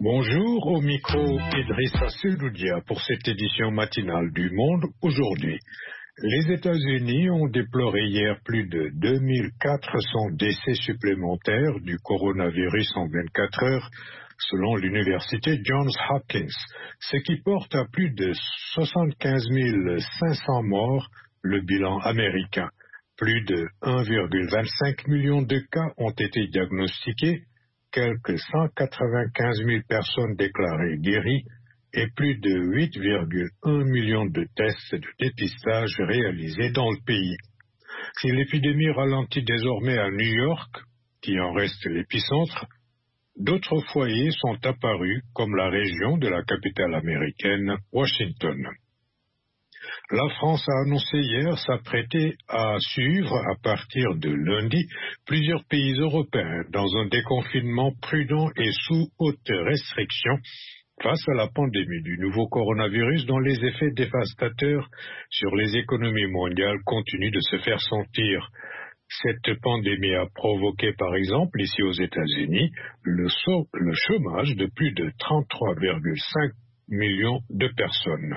Bonjour, au micro Idrissa Seloudia pour cette édition matinale du Monde aujourd'hui. Les États-Unis ont déploré hier plus de 2400 décès supplémentaires du coronavirus en 24 heures, selon l'université Johns Hopkins, ce qui porte à plus de 75 500 morts le bilan américain. Plus de 1,25 million de cas ont été diagnostiqués, quelques 195 000 personnes déclarées guéries et plus de 8,1 millions de tests de dépistage réalisés dans le pays. Si l'épidémie ralentit désormais à New York, qui en reste l'épicentre, d'autres foyers sont apparus, comme la région de la capitale américaine, Washington. La France a annoncé hier s'apprêter à suivre, à partir de lundi, plusieurs pays européens dans un déconfinement prudent et sous haute restriction face à la pandémie du nouveau coronavirus dont les effets dévastateurs sur les économies mondiales continuent de se faire sentir. Cette pandémie a provoqué, par exemple, ici aux États-Unis, le chômage de plus de 33,5 millions de personnes.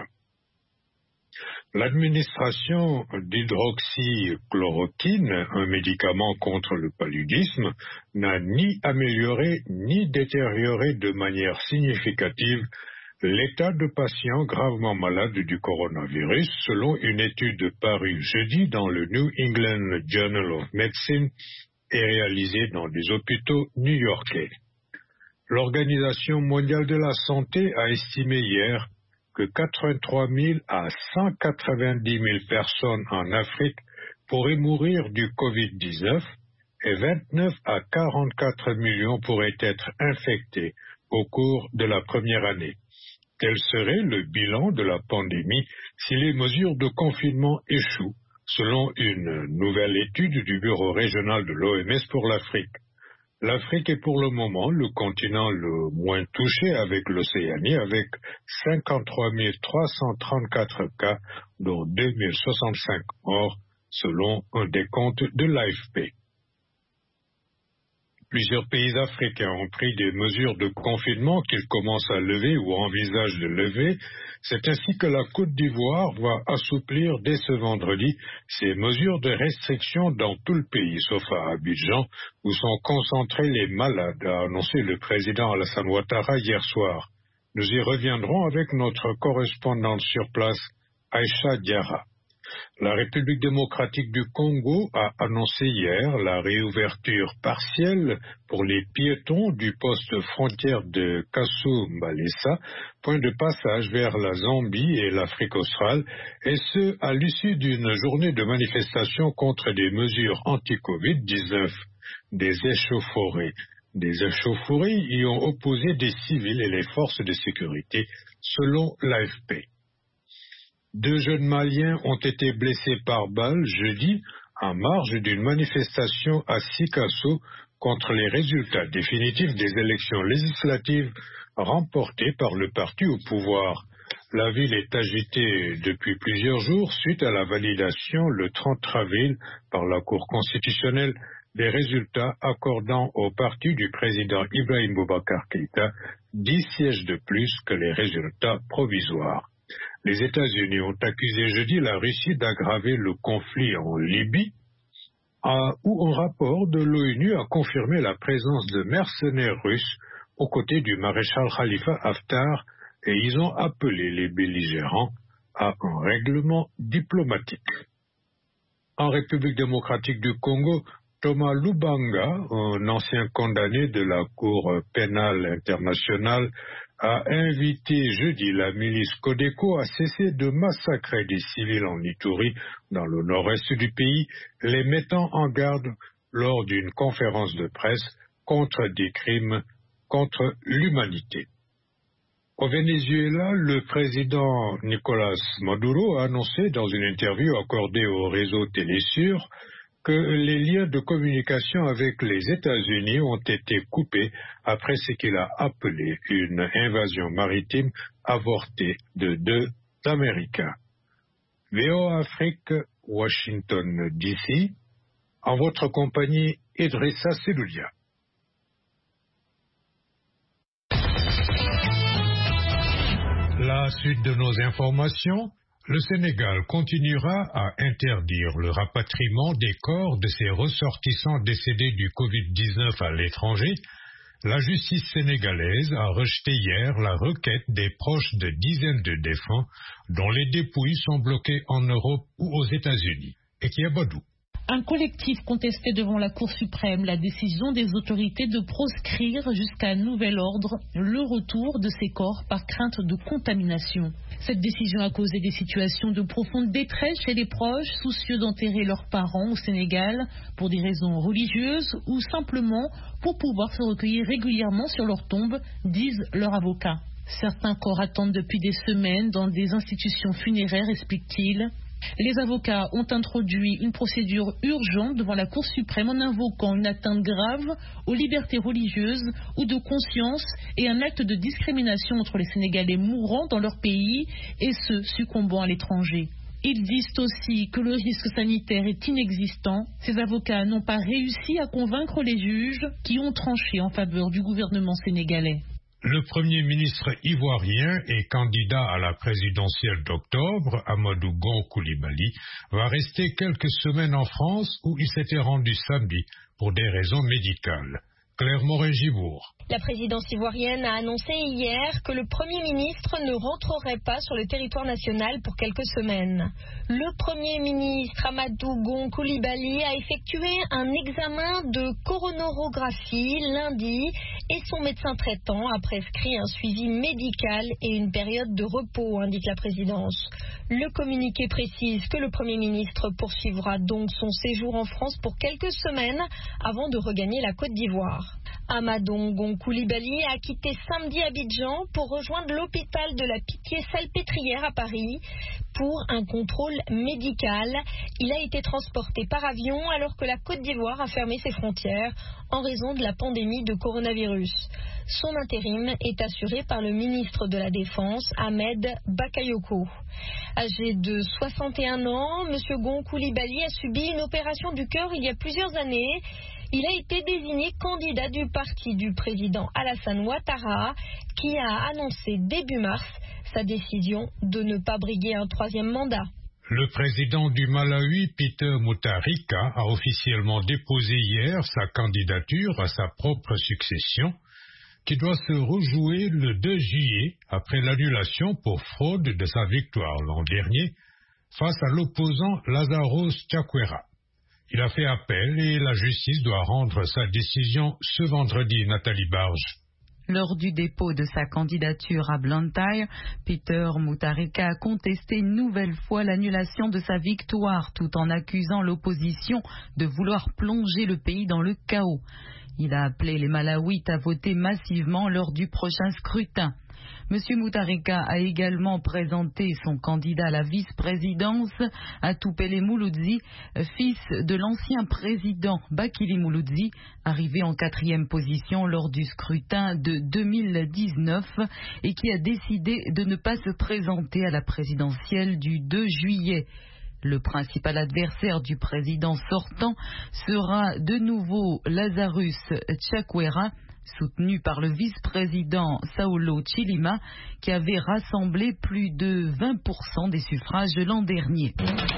L'administration d'hydroxychloroquine, un médicament contre le paludisme, n'a ni amélioré ni détérioré de manière significative l'état de patients gravement malades du coronavirus, selon une étude parue jeudi dans le New England Journal of Medicine et réalisée dans des hôpitaux new-yorkais. L'Organisation mondiale de la santé a estimé hier que 83 000 à 190 000 personnes en Afrique pourraient mourir du Covid-19 et 29 à 44 millions pourraient être infectés au cours de la première année. Quel serait le bilan de la pandémie si les mesures de confinement échouent, selon une nouvelle étude du Bureau régional de l'OMS pour l'Afrique? L'Afrique est pour le moment le continent le moins touché avec l'Océanie, avec 53 334 cas, dont 2 065 morts, selon un décompte de l'AFP. Plusieurs pays africains ont pris des mesures de confinement qu'ils commencent à lever ou envisagent de lever. C'est ainsi que la Côte d'Ivoire va assouplir dès ce vendredi ces mesures de restriction dans tout le pays, sauf à Abidjan, où sont concentrés les malades, a annoncé le président Alassane Ouattara hier soir. Nous y reviendrons avec notre correspondante sur place, Aïcha Diarra. La République démocratique du Congo a annoncé hier la réouverture partielle pour les piétons du poste frontière de Kasumbalesa, point de passage vers la Zambie et l'Afrique australe, et ce, à l'issue d'une journée de manifestation contre des mesures anti-Covid-19, des échauffourées. Des échauffourées y ont opposé des civils et les forces de sécurité, selon l'AFP. 2 jeunes Maliens ont été blessés par balle jeudi en marge d'une manifestation à Sikasso contre les résultats définitifs des élections législatives remportées par le parti au pouvoir. La ville est agitée depuis plusieurs jours suite à la validation le 30 avril par la Cour constitutionnelle des résultats accordant au parti du président Ibrahim Boubacar Keïta 10 sièges de plus que les résultats provisoires. Les États-Unis ont accusé jeudi la Russie d'aggraver le conflit en Libye, où un rapport de l'ONU a confirmé la présence de mercenaires russes aux côtés du maréchal Khalifa Haftar, et ils ont appelé les belligérants à un règlement diplomatique. En République démocratique du Congo, Thomas Lubanga, un ancien condamné de la Cour pénale internationale, a invité jeudi la milice Codeco à cesser de massacrer des civils en Ituri, dans le nord-est du pays, les mettant en garde lors d'une conférence de presse contre des crimes contre l'humanité. Au Venezuela, le président Nicolás Maduro a annoncé dans une interview accordée au réseau Télésur que les liens de communication avec les États-Unis ont été coupés après ce qu'il a appelé une invasion maritime avortée de 2 Américains. VOA Afrique, Washington, D.C., en votre compagnie, Idrissa Seloudia. La suite de nos informations. Le Sénégal continuera à interdire le rapatriement des corps de ses ressortissants décédés du Covid-19 à l'étranger. La justice sénégalaise a rejeté hier la requête des proches de dizaines de défunts dont les dépouilles sont bloquées en Europe ou aux États-Unis. Ekia Badou. Un collectif contestait devant la Cour suprême la décision des autorités de proscrire jusqu'à nouvel ordre le retour de ces corps par crainte de contamination. Cette décision a causé des situations de profonde détresse chez les proches, soucieux d'enterrer leurs parents au Sénégal pour des raisons religieuses ou simplement pour pouvoir se recueillir régulièrement sur leur tombe, disent leurs avocats. Certains corps attendent depuis des semaines dans des institutions funéraires, explique-t-il. Les avocats ont introduit une procédure urgente devant la Cour suprême en invoquant une atteinte grave aux libertés religieuses ou de conscience et un acte de discrimination entre les Sénégalais mourant dans leur pays et ceux succombant à l'étranger. Ils disent aussi que le risque sanitaire est inexistant. Ces avocats n'ont pas réussi à convaincre les juges qui ont tranché en faveur du gouvernement sénégalais. Le Premier ministre ivoirien et candidat à la présidentielle d'octobre, Amadou Gon Coulibaly, va rester quelques semaines en France où il s'était rendu samedi pour des raisons médicales. Claire Moret-Gibourg. La présidence ivoirienne a annoncé hier que le Premier ministre ne rentrerait pas sur le territoire national pour quelques semaines. Le Premier ministre Amadou Gon Coulibaly a effectué un examen de coronarographie lundi et son médecin traitant a prescrit un suivi médical et une période de repos, indique la présidence. Le communiqué précise que le Premier ministre poursuivra donc son séjour en France pour quelques semaines avant de regagner la Côte d'Ivoire. Amadou Gon Coulibaly a quitté samedi Abidjan pour rejoindre l'hôpital de la Pitié-Salpêtrière à Paris pour un contrôle médical. Il a été transporté par avion alors que la Côte d'Ivoire a fermé ses frontières en raison de la pandémie de coronavirus. Son intérim est assuré par le ministre de la Défense, Ahmed Bakayoko. Âgé de 61 ans, M. Gon Coulibaly a subi une opération du cœur il y a plusieurs années. Il a été désigné candidat du parti du président Alassane Ouattara, qui a annoncé début mars sa décision de ne pas briguer un troisième mandat. Le président du Malawi, Peter Mutharika, a officiellement déposé hier sa candidature à sa propre succession, qui doit se rejouer le 2 juillet après l'annulation pour fraude de sa victoire l'an dernier face à l'opposant Lazarus Chakwera. Il a fait appel et la justice doit rendre sa décision ce vendredi. Nathalie Barge. Lors du dépôt de sa candidature à Blantyre, Peter Mutharika a contesté une nouvelle fois l'annulation de sa victoire tout en accusant l'opposition de vouloir plonger le pays dans le chaos. Il a appelé les Malawites à voter massivement lors du prochain scrutin. M. Mutharika a également présenté son candidat à la vice-présidence, Atupele Muluzi, fils de l'ancien président Bakili Muluzi, arrivé en 4e position lors du scrutin de 2019 et qui a décidé de ne pas se présenter à la présidentielle du 2 juillet. Le principal adversaire du président sortant sera de nouveau Lazarus Chakwera, soutenu par le vice-président Saulo Chilima, qui avait rassemblé plus de 20% des suffrages l'an dernier.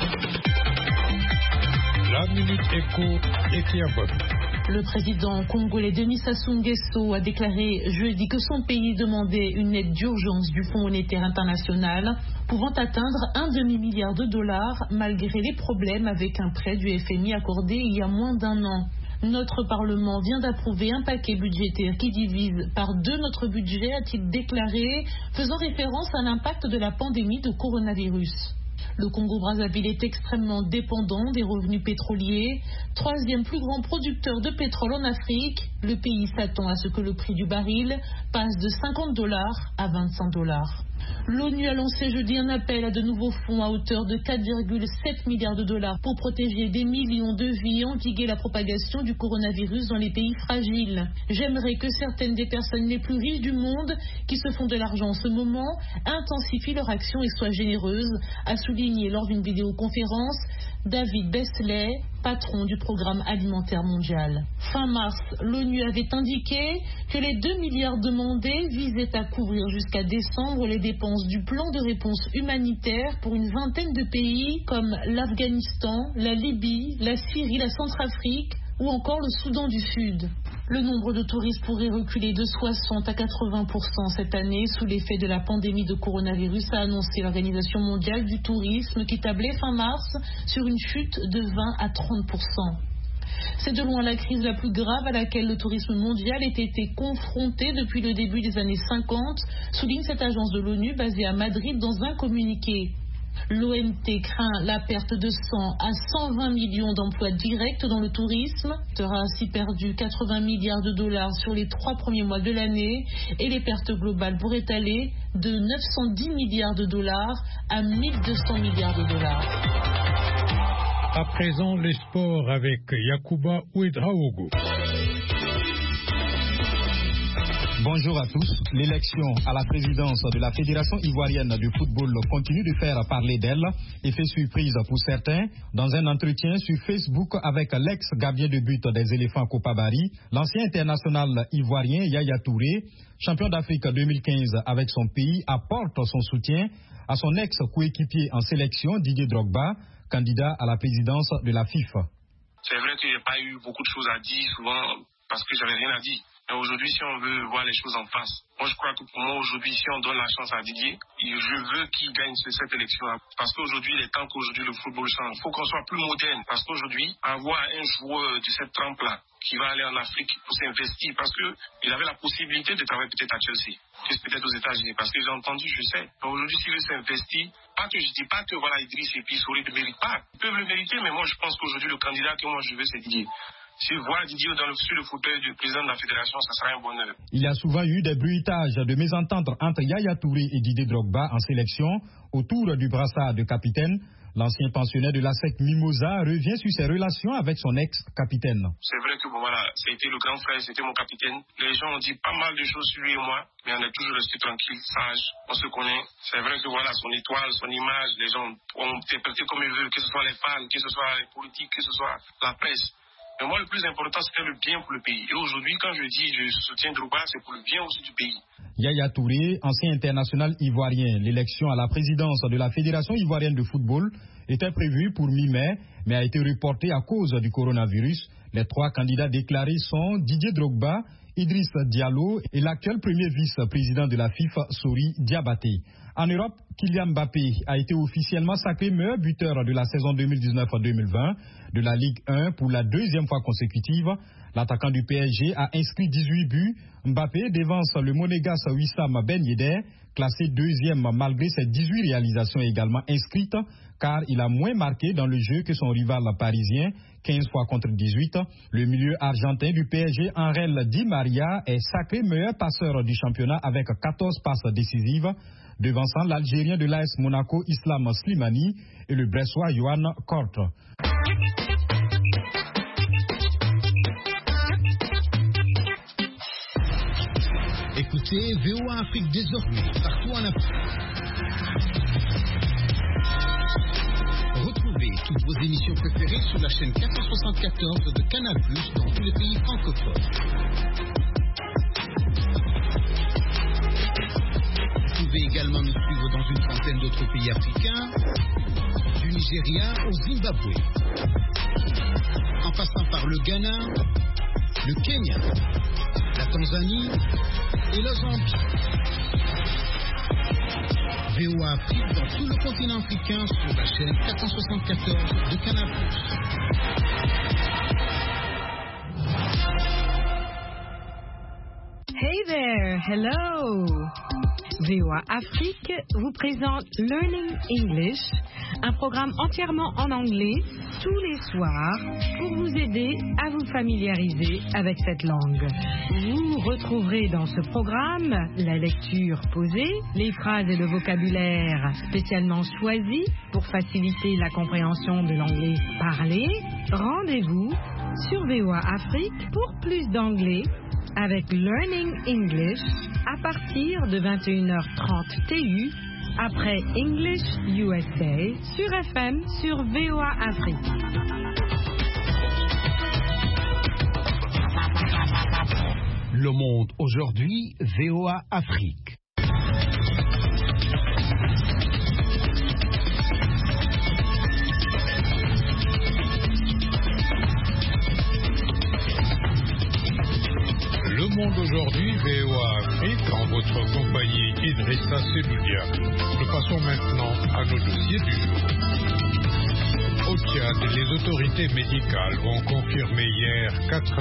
La Minute Éco, Ekia Badou. Le président congolais Denis Sassou Nguesso a déclaré jeudi que son pays demandait une aide d'urgence du Fonds monétaire international pouvant atteindre un demi-milliard de dollars malgré les problèmes avec un prêt du FMI accordé il y a moins d'un an. Notre Parlement vient d'approuver un paquet budgétaire qui divise par 2 notre budget, a-t-il déclaré, faisant référence à l'impact de la pandémie de coronavirus. Le Congo-Brazzaville est extrêmement dépendant des revenus pétroliers. 3e plus grand producteur de pétrole en Afrique, le pays s'attend à ce que le prix du baril passe de $50 à $25. L'ONU a lancé jeudi un appel à de nouveaux fonds à hauteur de 4,7 milliards de dollars pour protéger des millions de vies et endiguer la propagation du coronavirus dans les pays fragiles. J'aimerais que certaines des personnes les plus riches du monde qui se font de l'argent en ce moment intensifient leur action et soient généreuses, a souligné lors d'une vidéoconférence David Beasley, patron du programme alimentaire mondial. Fin mars, l'ONU avait indiqué que les 2 milliards demandés visaient à couvrir jusqu'à décembre les dépenses du plan de réponse humanitaire pour une vingtaine de pays comme l'Afghanistan, la Libye, la Syrie, la Centrafrique ou encore le Soudan du Sud. Le nombre de touristes pourrait reculer de 60 à 80% cette année sous l'effet de la pandémie de coronavirus, a annoncé l'Organisation mondiale du tourisme qui tablait fin mars sur une chute de 20 à 30%. C'est de loin la crise la plus grave à laquelle le tourisme mondial ait été confronté depuis le début des années 50, souligne cette agence de l'ONU basée à Madrid dans un communiqué. L'OMT craint la perte de 100 à 120 millions d'emplois directs dans le tourisme, sera ainsi perdu 80 milliards de dollars sur les 3 premiers mois de l'année et les pertes globales pourraient aller de 910 milliards de dollars à 1200 milliards de dollars. À présent, les sports avec Yacouba Ouedraogo. Bonjour à tous. L'élection à la présidence de la Fédération ivoirienne de football continue de faire parler d'elle et fait surprise pour certains. Dans un entretien sur Facebook avec l'ex-gardien de but des éléphants Copabari, l'ancien international ivoirien Yaya Touré, champion d'Afrique 2015 avec son pays, apporte son soutien à son ex-coéquipier en sélection Didier Drogba, candidat à la présidence de la FIFA. C'est vrai qu'il n'y a pas eu beaucoup de choses à dire souvent parce que j'avais rien à dire. Mais aujourd'hui, si on veut voir les choses en face, moi je crois que pour moi aujourd'hui, si on donne la chance à Didier, je veux qu'il gagne cette élection-là. Parce qu'aujourd'hui, il est temps qu'aujourd'hui le football change. Il faut qu'on soit plus moderne. Parce qu'aujourd'hui, avoir un joueur de cette trempe-là qui va aller en Afrique pour s'investir, parce qu'il avait la possibilité de travailler peut-être à Chelsea, peut-être aux États-Unis, parce que j'ai entendu, je sais. Aujourd'hui, s'il veut s'investir, pas que je dis pas que voilà, Idriss et puis Sory ne méritent pas. Ils peuvent le mériter, mais moi je pense qu'aujourd'hui, le candidat que moi je veux, c'est Didier. Si voir Didier sur le fauteuil du président de la fédération, ça sera un bonheur. Il y a souvent eu des bruitages de mésentente entre Yaya Touré et Didier Drogba en sélection autour du brassard de capitaine. L'ancien pensionnaire de la secte Mimosa revient sur ses relations avec son ex-capitaine. C'est vrai que voilà, c'était le grand frère, c'était mon capitaine. Les gens ont dit pas mal de choses sur lui et moi, mais on est toujours resté tranquille, sage, on se connaît. C'est vrai que voilà, son étoile, son image, les gens ont interprété comme ils veulent, que ce soit les fans, que ce soit les politiques, que ce soit la presse. Mais moi, le plus important, c'est faire le bien pour le pays. Et aujourd'hui, quand je dis je soutiens Drogba, c'est pour le bien aussi du pays. Yaya Touré, ancien international ivoirien, l'élection à la présidence de la Fédération ivoirienne de football était prévue pour mi-mai, mais a été reportée à cause du coronavirus. Les 3 candidats déclarés sont Didier Drogba, Idriss Diallo et l'actuel premier vice-président de la FIFA, Sory Diabaté. En Europe, Kylian Mbappé a été officiellement sacré meilleur buteur de la saison 2019-2020 de la Ligue 1 pour la 2e fois consécutive. L'attaquant du PSG a inscrit 18 buts. Mbappé devance le Monégasque Wissam Ben Yedder, classé 2e malgré ses 18 réalisations également inscrites, car il a moins marqué dans le jeu que son rival parisien, 15 fois contre 18. Le milieu argentin du PSG, Angel Di Maria, est sacré meilleur passeur du championnat avec 14 passes décisives, devançant l'Algérien de l'AS Monaco Islam Slimani et le Bressois Johan Korte. Écoutez VOA Afrique désormais partout en Afrique. Retrouvez toutes vos émissions préférées sur la chaîne 474 de Canal+ dans tous les pays francophones. Vous pouvez également nous suivre dans une trentaine d'autres pays africains, du Nigeria au Zimbabwe, en passant par le Ghana, le Kenya, la Tanzanie et la Zambie. VOA Afrique dans tout le continent africain sur la chaîne 474 de Canal+. Hey there, hello. VOA Afrique vous présente Learning English, un programme entièrement en anglais tous les soirs pour vous aider à vous familiariser avec cette langue. Vous retrouverez dans ce programme la lecture posée, les phrases et le vocabulaire spécialement choisis pour faciliter la compréhension de l'anglais parlé. Rendez-vous sur VOA Afrique pour plus d'anglais avec Learning English à partir de 21h30 TU après English USA sur FM sur VOA Afrique. Le Monde aujourd'hui, VOA Afrique. Le Monde aujourd'hui, VOA Afrique, en votre compagnie Idrissa Seloudia. Nous passons maintenant à nos dossiers du jour. Au Tchad, les autorités médicales ont confirmé hier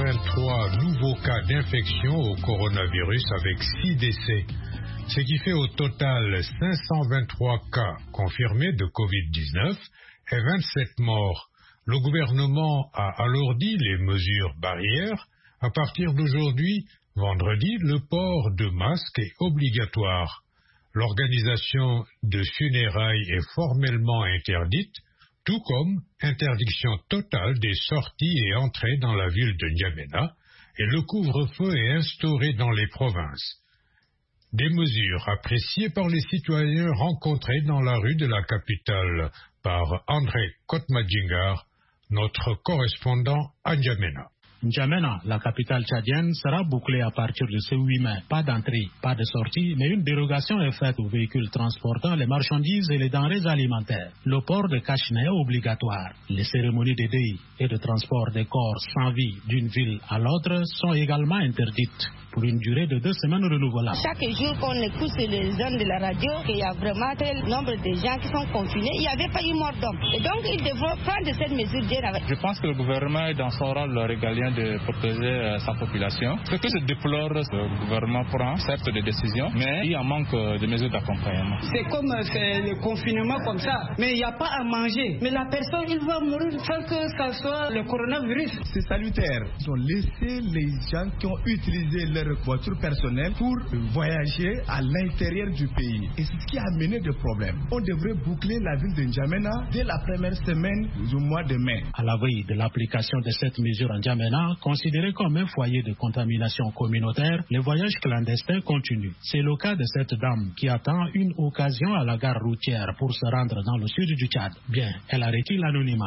83 nouveaux cas d'infection au coronavirus avec 6 décès, ce qui fait au total 523 cas confirmés de Covid-19 et 27 morts. Le gouvernement a alourdi les mesures barrières. À partir d'aujourd'hui, vendredi, le port de masques est obligatoire. L'organisation de funérailles est formellement interdite, tout comme interdiction totale des sorties et entrées dans la ville de N'Djamena, et le couvre-feu est instauré dans les provinces. Des mesures appréciées par les citoyens rencontrés dans la rue de la capitale par André Kotmadjingar, notre correspondant à N'Djamena. N'Djamena, la capitale tchadienne, sera bouclée à partir de ce 8 mai. Pas d'entrée, pas de sortie, mais une dérogation est faite aux véhicules transportant les marchandises et les denrées alimentaires. Le port de cache-nez est obligatoire. Les cérémonies de deuil et de transport des corps sans vie d'une ville à l'autre sont également interdites pour une durée de 2 semaines renouvelables. Chaque jour qu'on écoute sur les zones de la radio qu'il y a vraiment tel nombre de gens qui sont confinés, il n'y avait pas eu mort d'homme. Et donc ils devront prendre cette mesure bien avec. Je pense que le gouvernement est dans son rôle régalien de protéger sa population. Ce que je déplore, le gouvernement prend certes des décisions, mais il y a un manque de mesures d'accompagnement. C'est comme le confinement comme ça, mais il n'y a pas à manger. Mais la personne, il va mourir sans que ça soit le coronavirus. C'est salutaire. Ils ont laissé les gens qui ont utilisé leur voiture personnelle pour voyager à l'intérieur du pays. Et c'est ce qui a amené des problèmes. On devrait boucler la ville de N'Djamena dès la première semaine du mois de mai. À la veille de l'application de cette mesure en N'Djamena, considéré comme un foyer de contamination communautaire, les voyages clandestins continuent. C'est le cas de cette dame qui attend une occasion à la gare routière pour se rendre dans le sud du Tchad. Bien, elle a requis l'anonymat.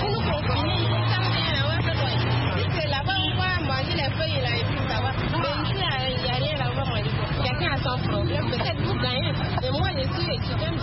Là-bas, on va manger les feuilles et la épice, ça va. Mais ici, il n'y a rien là-bas, moi. Chacun a son problème. Peut-être vous gagnez, mais moi, je suis étudiante.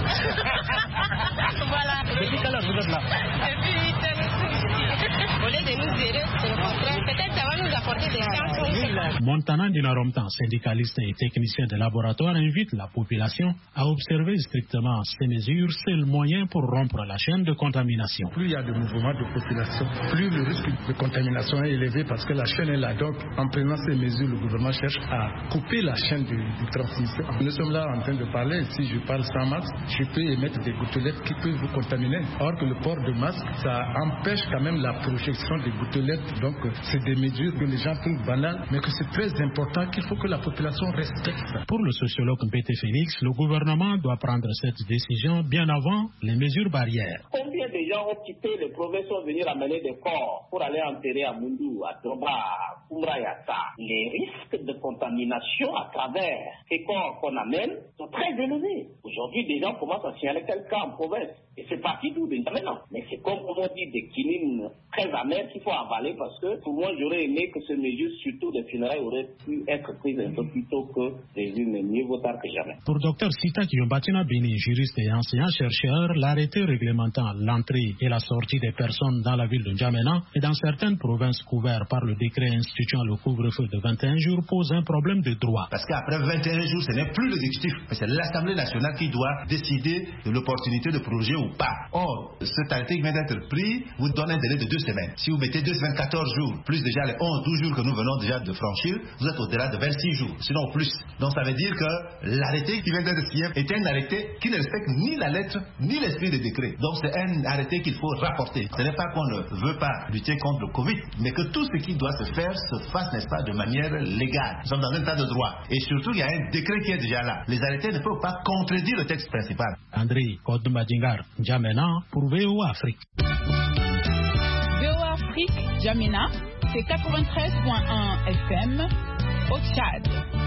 Voilà. Depuis quelle heure vous êtes là? Depuis 8 heures. Au lieu de nous gérer, c'est le contraire. Peut-être ça va nous apporter des chances. Montana Dinaromtan, syndicaliste et technicien de laboratoire, invite la population à observer strictement ces mesures. C'est le moyen pour rompre la chaîne de contamination. Plus il y a de mouvements de population, plus le risque de contamination est élevé parce que la chaîne est là. Donc, en prenant ces mesures, le gouvernement cherche à couper la chaîne de transmission. Nous sommes là en train de parler. Si je parle sans masque, je peux émettre des gouttelettes qui peuvent vous contaminer. Or que le port de masque, ça empêche quand même la projection des gouttelettes. Donc, c'est des mesures que les gens trouvent banales, mais que c'est très important qu'il faut que la population respecte. Pour le sociologue Mpete Félix, le gouvernement doit prendre cette décision bien avant les mesures barrières. Combien de gens ont quitté les provinces pour venir amener des corps pour aller enterrer à Mundu, à Droba, à Koumrayata? Les risques de contamination à travers ces corps qu'on amène sont très élevés. Aujourd'hui, des gens commencent à signaler quelqu'un en province. Et c'est parti d'où déjà maintenant. Mais c'est comme on dit des kinines très amères qu'il faut avaler parce que pour moi, j'aurais aimé que ces mesures, surtout des funérailles, auraient pu être prises un peu plus tôt que prévu, mais mieux vaut tard que jamais. Pour Dr Sita Kiyobatina Bini, juriste et enseignant-chercheur, l'arrêté réglementant l'entrée et la sortie des personnes dans la ville de N'Djamena et dans certaines provinces couvertes par le décret instituant le couvre-feu de 21 jours pose un problème de droit. Parce qu'après 21 jours, ce n'est plus l'exécutif, mais c'est l'Assemblée nationale qui doit décider de l'opportunité de projet ou pas. Or, cet arrêté qui vient d'être pris vous donne un délai de 2 semaines. Si vous mettez 2 semaines, 14 jours, plus déjà les 11-12 jours que nous venons déjà de franchir, vous êtes au-delà de 26 jours, sinon plus. Donc ça veut dire que l'arrêté qui vient d'être signé est un arrêté qui ne respecte ni la lettre ni l'esprit des décrets. Donc c'est un arrêté qu'il faut rapporter. Ce n'est pas qu'on ne veut pas lutter contre le Covid, mais que tout ce qui doit se faire se fasse, n'est-ce pas, de manière légale. Nous sommes dans un état de droit. Et surtout, il y a un décret qui est déjà là. Les arrêtés ne peuvent pas contredire le texte principal. André Kodoumadjingar, N'Djamena pour VOA Afrique. VOA Afrique, N'Djamena, c'est 93.1 FM au Tchad.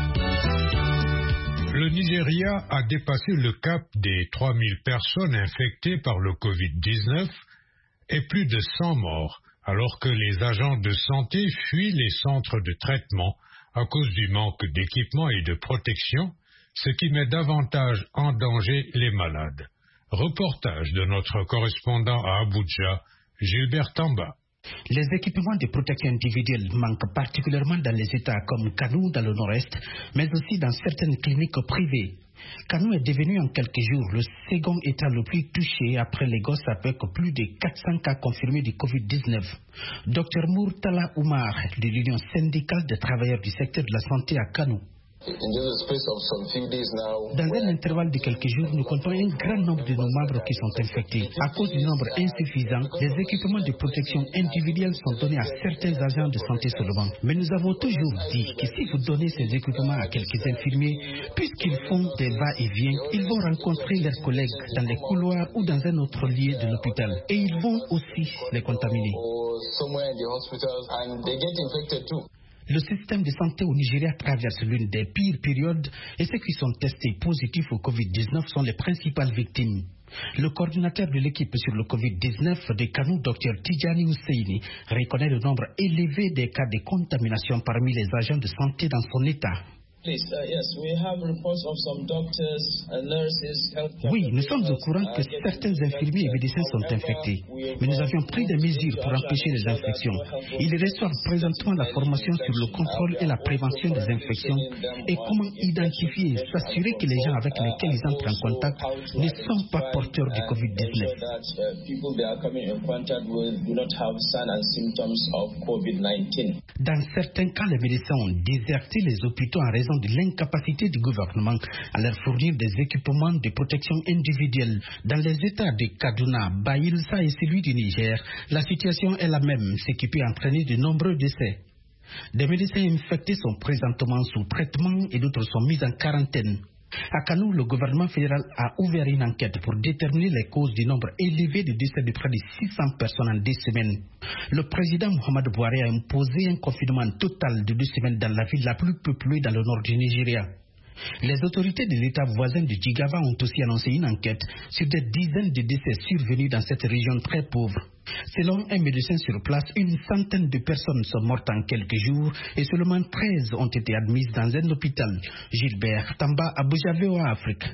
Le Nigeria a dépassé le cap des 3000 personnes infectées par le Covid-19 et plus de 100 morts, alors que les agents de santé fuient les centres de traitement à cause du manque d'équipement et de protection, ce qui met davantage en danger les malades. Reportage de notre correspondant à Abuja, Gilbert Tamba. Les équipements de protection individuelle manquent particulièrement dans les États comme Kano dans le nord-est, mais aussi dans certaines cliniques privées. Kano est devenu en quelques jours le second État le plus touché après Lagos avec plus de 400 cas confirmés du Covid-19. Dr Murtala Umar de l'Union syndicale des travailleurs du secteur de la santé à Kano. Dans un intervalle de quelques jours, nous comptons un grand nombre de nos membres qui sont infectés. À cause du nombre insuffisant, les équipements de protection individuelle sont donnés à certains agents de santé seulement. Mais nous avons toujours dit que si vous donnez ces équipements à quelques infirmiers, puisqu'ils font des va-et-vient, ils vont rencontrer leurs collègues dans les couloirs ou dans un autre lieu de l'hôpital. Et ils vont aussi les contaminer. Le système de santé au Nigeria traverse l'une des pires périodes et ceux qui sont testés positifs au Covid-19 sont les principales victimes. Le coordinateur de l'équipe sur le Covid-19 de Kano, Dr Tijani Husseini, reconnaît le nombre élevé des cas de contamination parmi les agents de santé dans son état. Oui, nous sommes au courant que certains infirmiers et médecins sont infectés, mais nous avions pris des mesures pour empêcher les infections. Ils reçoivent présentement la formation sur le contrôle et la prévention des infections et comment identifier et s'assurer que les gens avec lesquels ils entrent en contact ne sont pas porteurs du Covid-19. Dans certains cas, les médecins ont déserté les hôpitaux en raison de l'incapacité du gouvernement à leur fournir des équipements de protection individuelle. Dans les États de Kaduna, Bayelsa et celui du Niger, la situation est la même, ce qui peut entraîner de nombreux décès. Des médecins infectés sont présentement sous traitement et d'autres sont mis en quarantaine. À Kano, le gouvernement fédéral a ouvert une enquête pour déterminer les causes du nombre élevé de décès de près de 600 personnes en 2 semaines. Le président Muhammadu Buhari a imposé un confinement total de 2 semaines dans la ville la plus peuplée dans le nord du Nigeria. Les autorités de l'État voisin de Jigawa ont aussi annoncé une enquête sur des dizaines de décès survenus dans cette région très pauvre. Selon un médecin sur place, une centaine de personnes sont mortes en quelques jours et seulement 13 ont été admises dans un hôpital. Gilbert Tamba, Abuja, VOA Afrique.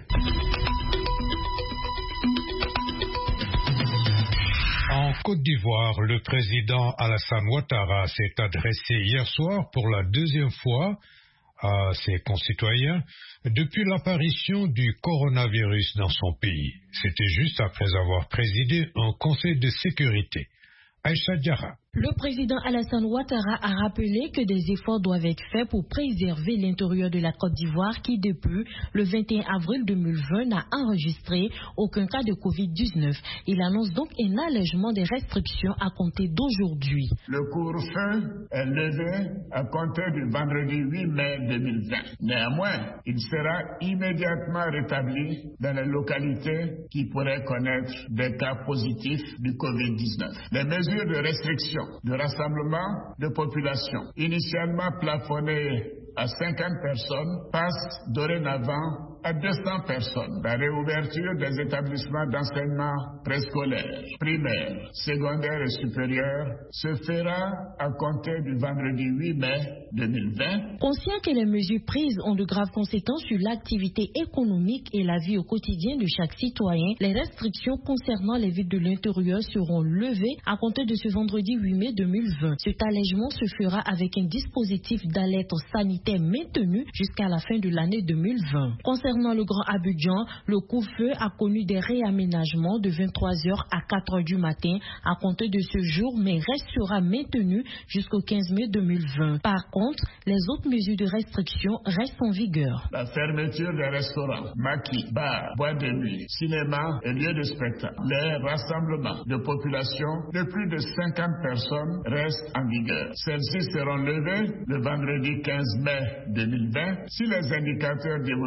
En Côte d'Ivoire, le président Alassane Ouattara s'est adressé hier soir pour la 2e fois à ses concitoyens depuis l'apparition du coronavirus dans son pays. C'était juste après avoir présidé un conseil de sécurité. Aïcha Diarra. Le président Alassane Ouattara a rappelé que des efforts doivent être faits pour préserver l'intérieur de la Côte d'Ivoire qui, depuis le 21 avril 2020, n'a enregistré aucun cas de Covid-19. Il annonce donc un allègement des restrictions à compter d'aujourd'hui. Le couvre-feu est levé à compter du vendredi 8 mai 2020. Néanmoins, il sera immédiatement rétabli dans les localités qui pourraient connaître des cas positifs du Covid-19. Les mesures de restriction de rassemblement de population, initialement plafonnées à 50 personnes, passe dorénavant à 200 personnes. La réouverture des établissements d'enseignement préscolaire, primaire, secondaire et supérieur se fera à compter du vendredi 8 mai 2020. Conscient que les mesures prises ont de graves conséquences sur l'activité économique et la vie au quotidien de chaque citoyen, les restrictions concernant les villes de l'intérieur seront levées à compter de ce vendredi 8 mai 2020. Cet allègement se fera avec un dispositif d'alerte sanitaire maintenu jusqu'à la fin de l'année 2020. Concernant le Grand Abidjan, le couvre-feu a connu des réaménagements de 23h à 4h du matin à compter de ce jour, mais restera maintenu jusqu'au 15 mai 2020. Par contre, les autres mesures de restriction restent en vigueur. La fermeture des restaurants, maquis, bars, boîtes de nuit, cinéma et lieux de spectacle. Les rassemblements de population de plus de 50 personnes restent en vigueur. Celles-ci seront levées le vendredi 15 mai 2020 si les indicateurs d'évolution de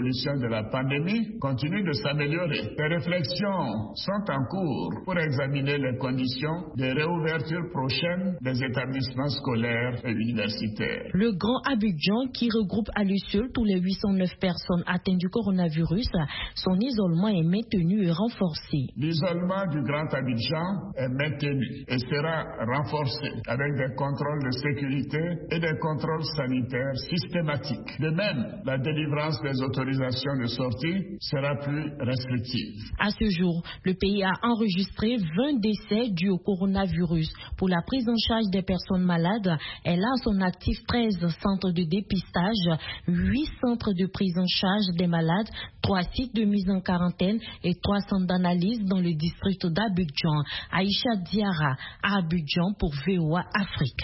la pandémie continue de s'améliorer. Des réflexions sont en cours pour examiner les conditions de réouverture prochaine des établissements scolaires et universitaires. Le Grand Abidjan, qui regroupe à lui seul tous les 809 personnes atteintes du coronavirus, son isolement est maintenu et renforcé. L'isolement du Grand Abidjan est maintenu et sera renforcé avec des contrôles de sécurité et des contrôles sanitaires systématiques. De même, la délivrance des autorisations de sortie sera plus restrictive. À ce jour, le pays a enregistré 20 décès dus au coronavirus. Pour la prise en charge des personnes malades, elle a à son actif 13 centres de dépistage, 8 centres de prise en charge des malades, 3 sites de mise en quarantaine et 3 centres d'analyse dans le district d'Abidjan. Aïcha Diara, à Abidjan pour VOA Afrique.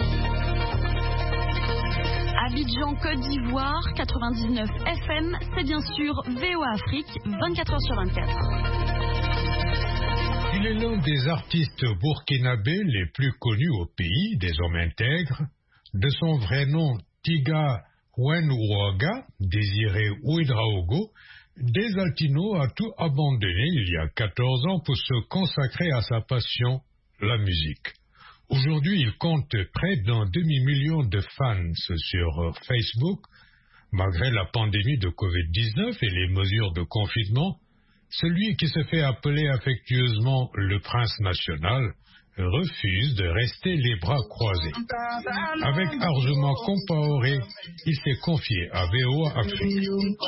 Abidjan, Côte d'Ivoire, 99 FM, c'est bien sûr VOA Afrique, 24h/24. Il est l'un des artistes burkinabés les plus connus au pays, des hommes intègres. De son vrai nom, Tiga Wenouaga, désiré Ouedraogo, Desaltino a tout abandonné il y a 14 ans pour se consacrer à sa passion, la musique. Aujourd'hui, il compte près d'un demi-million de fans sur Facebook. Malgré la pandémie de Covid-19 et les mesures de confinement, celui qui se fait appeler affectueusement le prince national refuse de rester les bras croisés. Avec Arjuma Compaoré, il s'est confié à VOA Afrique.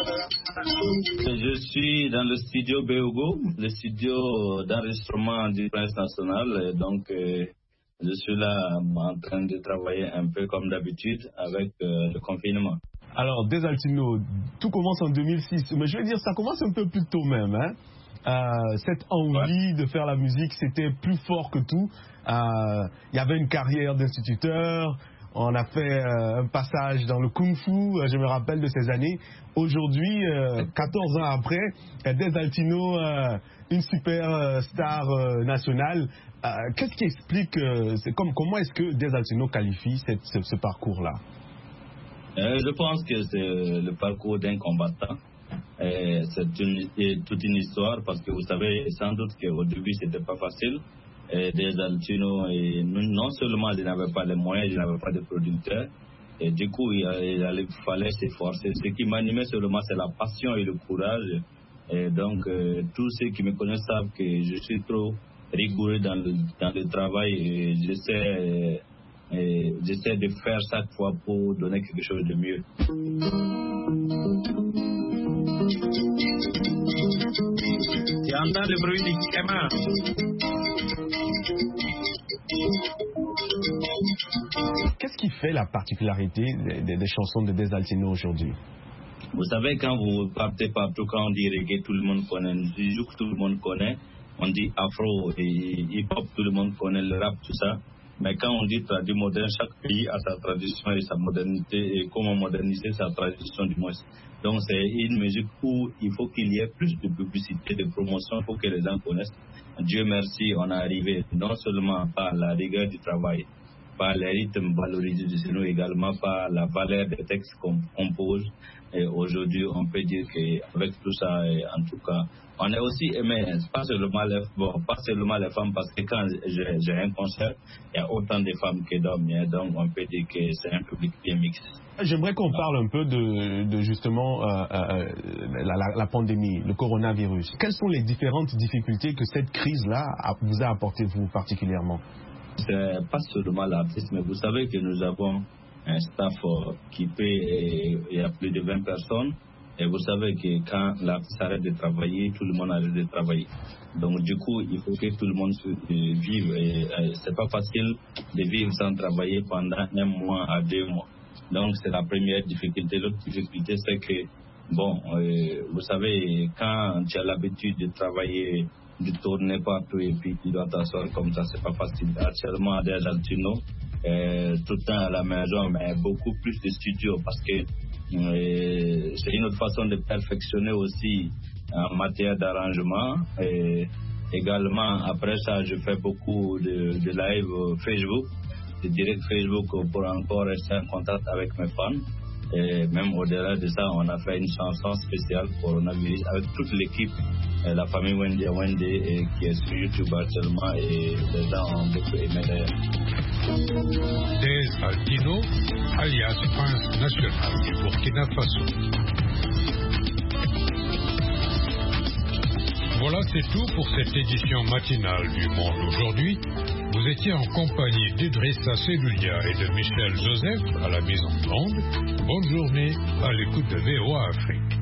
Je suis dans le studio Beogo, le studio d'enregistrement du prince national, donc je suis là en train de travailler un peu comme d'habitude avec le confinement. Alors, Desaltino, tout commence en 2006, mais je veux dire, ça commence un peu plus tôt même, hein? Cette envie de faire la musique, c'était plus fort que tout. Il y avait une carrière d'instituteur, on a fait un passage dans le kung-fu, je me rappelle de ces années. Aujourd'hui, 14 ans après, Desaltino, une super star nationale. Qu'est-ce qui explique, comment est-ce que Desaltino qualifie ce parcours-là? Je pense que c'est le parcours d'un combattant. C'est toute une histoire parce que vous savez sans doute qu'au début c'était pas facile. Desaltino, non seulement il n'avait pas les moyens, il n'avait pas de producteurs, et du coup il fallait s'efforcer. Ce qui m'animait seulement c'est la passion et le courage. Et donc tous ceux qui me connaissent savent que je suis trop rigoureux dans le travail et j'essaie de faire chaque fois pour donner quelque chose de mieux. Tu entends le bruit du schéma? Qu'est-ce qui fait la particularité des chansons de Desaltino aujourd'hui? Vous savez, quand vous partez partout, quand on dit reggae, tout le monde connaît. Du jour que tout le monde connaît, on dit afro et hip-hop, tout le monde connaît le rap, tout ça. Mais quand on dit traduit moderne, chaque pays a sa tradition et sa modernité et comment moderniser sa tradition du moins. Donc c'est une musique où il faut qu'il y ait plus de publicité, de promotion pour que les gens connaissent. Dieu merci, on est arrivé non seulement par la rigueur du travail, par les rythmes valorisés de nous, également par la valeur des textes qu'on compose. Et aujourd'hui, on peut dire qu'avec tout ça, en tout cas, on est aussi aimé, pas seulement les femmes, parce que quand j'ai un concert, il y a autant de femmes que d'hommes, donc on peut dire que c'est un public bien mixte. J'aimerais qu'on parle un peu de justement la pandémie, le coronavirus. Quelles sont les différentes difficultés que cette crise-là vous a apporté, vous, particulièrement? C'est pas seulement l'artiste, mais vous savez que nous avons un staff qui peut, il y a plus de 20 personnes. Et vous savez que quand l'artiste arrête de travailler, tout le monde arrête de travailler. Donc du coup, il faut que tout le monde vive. Et c'est pas facile de vivre sans travailler pendant 1 mois à 2 mois. Donc c'est la première difficulté. L'autre difficulté, c'est que, bon, vous savez, quand tu as l'habitude de travailler, de tourner partout et puis tu dois t'asseoir comme ça, c'est pas facile. Actuellement, à Desaltino, tout le temps à la maison, mais beaucoup plus de studios parce que c'est une autre façon de perfectionner aussi en matière d'arrangement. Et également, après ça, je fais beaucoup de live Facebook, de direct Facebook pour encore rester en contact avec mes fans. Et même au-delà de ça, on a fait une chanson spéciale coronavirus avec toute l'équipe, la famille Wendy qui est sur YouTube actuellement et les gens ont beaucoup aimé d'ailleurs. Des Altino, alias Prince National du Burkina Faso. Voilà, c'est tout pour cette édition matinale du Monde aujourd'hui. Vous étiez en compagnie d'Idrissa Seloulia et de Michel Joseph à la mise en onde. Bonne journée à l'écoute de VOA Afrique.